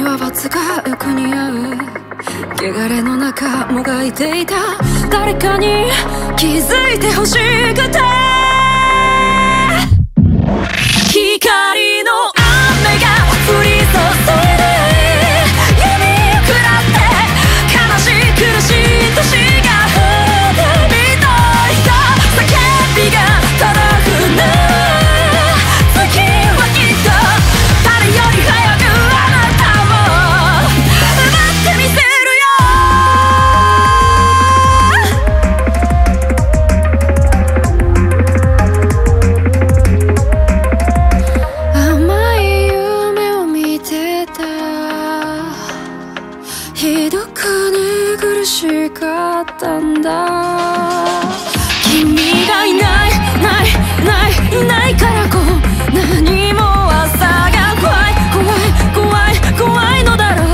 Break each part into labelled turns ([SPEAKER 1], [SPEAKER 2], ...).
[SPEAKER 1] は罰がよく似合う。汚れの中もがいていた誰かに気づいてほしくて、光の雨が降り注いで闇を食らって悲しい苦しい年が降ってみたいだ叫びが届くね。次はきっと誰より早くあなたを待ってみせるよ。甘い夢を見てた。ひどく寝苦しかったんだ。君がいないないないいないからこう何も朝が怖い怖い怖い怖いのだろう。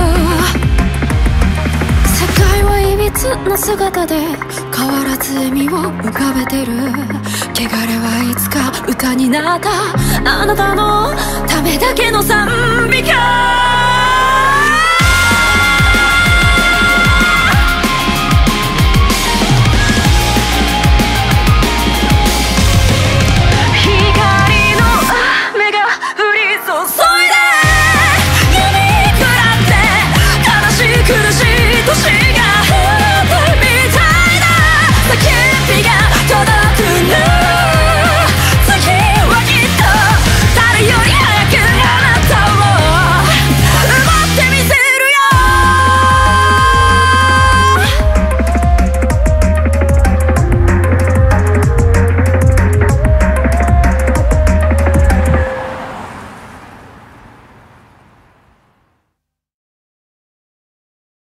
[SPEAKER 1] 世界はいびつな姿で変わらず笑みを浮かべてる。汚れはいつか歌になったあなたのためだけの賛美歌。